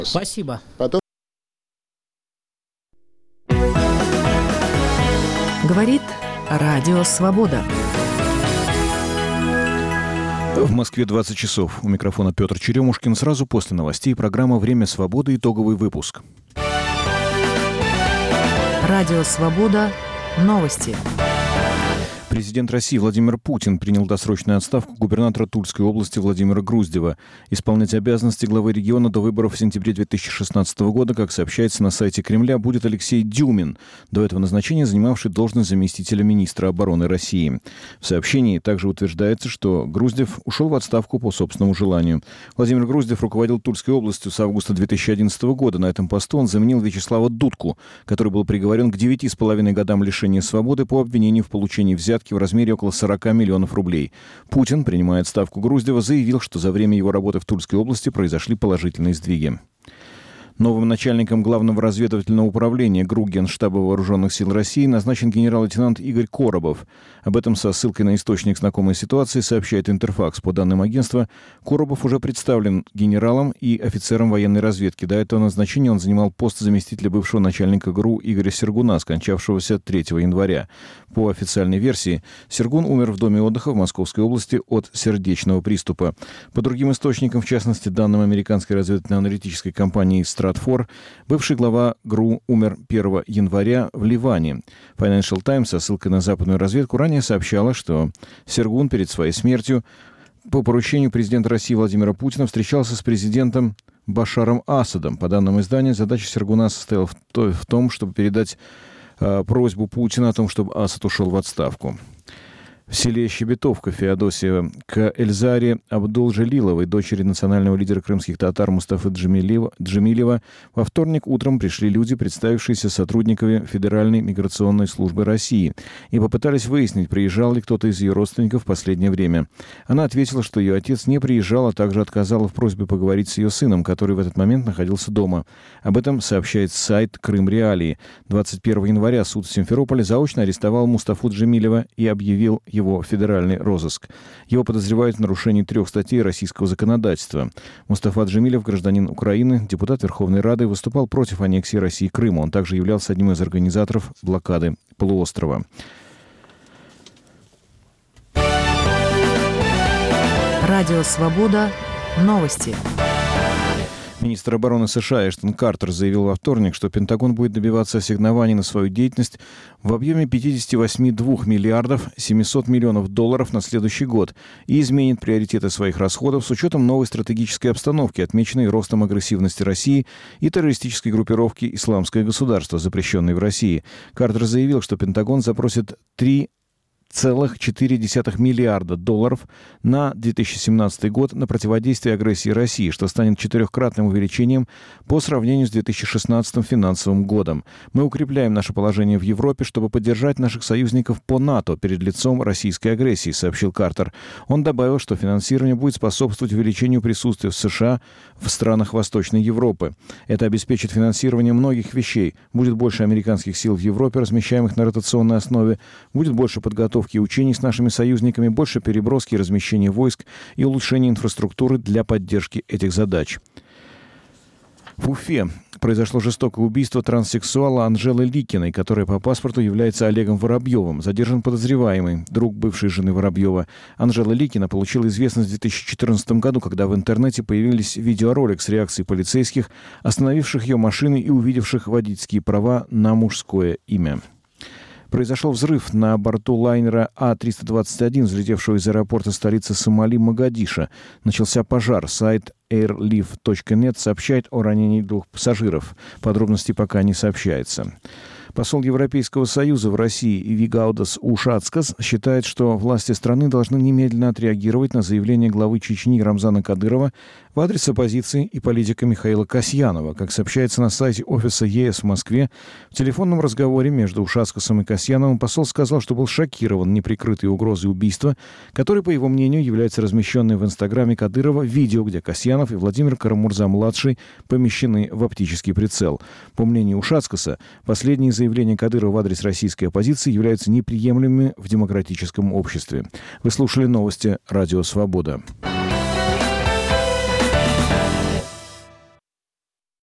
Спасибо. Потом... Говорит Радио Свобода. В Москве 20 часов. У микрофона Петр Черемушкин. Сразу после новостей программа «Время свободы». Итоговый выпуск. Радио Свобода. Новости. Президент России Владимир Путин принял досрочную отставку губернатора Тульской области Владимира Груздева. Исполнять обязанности главы региона до выборов в сентябре 2016 года, как сообщается на сайте Кремля, будет Алексей Дюмин, до этого назначения занимавший должность заместителя министра обороны России. В сообщении также утверждается, что Груздев ушел в отставку по собственному желанию. Владимир Груздев руководил Тульской областью с августа 2011 года. На этом посту он заменил Вячеслава Дудку, который был приговорен к 9,5 годам лишения свободы по обвинению в получении взятки в размере около 40 миллионов рублей. Путин, принимая отставку Груздева, заявил, что за время его работы в Тульской области произошли положительные сдвиги. Новым начальником Главного разведывательного управления ГРУ Генштаба Вооруженных сил России назначен генерал-лейтенант Игорь Коробов. Об этом со ссылкой на источник знакомой ситуации сообщает Интерфакс. По данным агентства, Коробов уже представлен генералом и офицером военной разведки. До этого назначения он занимал пост заместителя бывшего начальника ГРУ Игоря Сергуна, скончавшегося 3 января. По официальной версии, Сергун умер в доме отдыха в Московской области от сердечного приступа. По другим источникам, в частности, данным американской разведывательно-аналитической компании «Стратфор», бывший глава ГРУ умер 1 января в Ливане. Financial Times со ссылкой на западную разведку ранее сообщала, что Сергун перед своей смертью по поручению президента России Владимира Путина встречался с президентом Башаром Асадом. По данным издания, задача Сергуна состояла в том, чтобы передать просьбу Путина о том, чтобы Асад ушел в отставку. В селе Щебетовка Феодосия к Эльзаре Абдул-Джалиловой, дочери национального лидера крымских татар Мустафы Джемилева, во вторник утром пришли люди, представившиеся сотрудниками Федеральной миграционной службы России, и попытались выяснить, приезжал ли кто-то из ее родственников в последнее время. Она ответила, что ее отец не приезжал, а также отказала в просьбе поговорить с ее сыном, который в этот момент находился дома. Об этом сообщает сайт «Крым Реалии». 21 января суд в Симферополе заочно арестовал Мустафу Джемилева и объявил его федеральный розыск. Его подозревают в нарушении 3 статей российского законодательства. Мустафа Джемилев, гражданин Украины, депутат Верховной Рады, выступал против аннексии России Крыма. Он также являлся одним из организаторов блокады полуострова. Радио Свобода. Новости. Министр обороны США Эштон Картер заявил во вторник, что Пентагон будет добиваться ассигнований на свою деятельность в объеме 58,2 миллиардов 700 миллионов долларов на следующий год и изменит приоритеты своих расходов с учетом новой стратегической обстановки, отмеченной ростом агрессивности России и террористической группировки «Исламское государство», запрещенной в России. Картер заявил, что Пентагон запросит 3,4 миллиарда долларов на 2017 год на противодействие агрессии России, что станет 4-кратным увеличением по сравнению с 2016 финансовым годом. Мы укрепляем наше положение в Европе, чтобы поддержать наших союзников по НАТО перед лицом российской агрессии, сообщил Картер. Он добавил, что финансирование будет способствовать увеличению присутствия в США в странах Восточной Европы. Это обеспечит финансирование многих вещей. Будет больше американских сил в Европе, размещаемых на ротационной основе, будет больше подготовки и учений с нашими союзниками, больше переброски и размещения войск и улучшения инфраструктуры для поддержки этих задач. В Уфе произошло жестокое убийство транссексуала Анжелы Ликиной, которая по паспорту является Олегом Воробьевым. Задержан подозреваемый, друг бывшей жены Воробьева. Анжела Ликина получила известность в 2014 году, когда в интернете появились видеоролик с реакцией полицейских, остановивших ее машины и увидевших водительские права на мужское имя. Произошел взрыв на борту лайнера А-321, взлетевшего из аэропорта столицы Сомали Могадишо. Начался пожар. Сайт airlift.net сообщает о ранении 2 пассажиров. Подробностей пока не сообщается. Посол Европейского Союза в России Вигаудас Ушацкас считает, что власти страны должны немедленно отреагировать на заявление главы Чечни Рамзана Кадырова в адрес оппозиции и политика Михаила Касьянова. Как сообщается на сайте офиса ЕС в Москве, в телефонном разговоре между Ушацкасом и Касьяновым посол сказал, что был шокирован неприкрытой угрозой убийства, которой, по его мнению, является размещенное в Инстаграме Кадырова видео, где Касьянов и Владимир Карамурза-младший помещены в оптический прицел. По мнению Ушацкаса, последние заявления Кадырова в адрес российской оппозиции являются неприемлемыми в демократическом обществе. Вы слушали новости «Радио Свобода».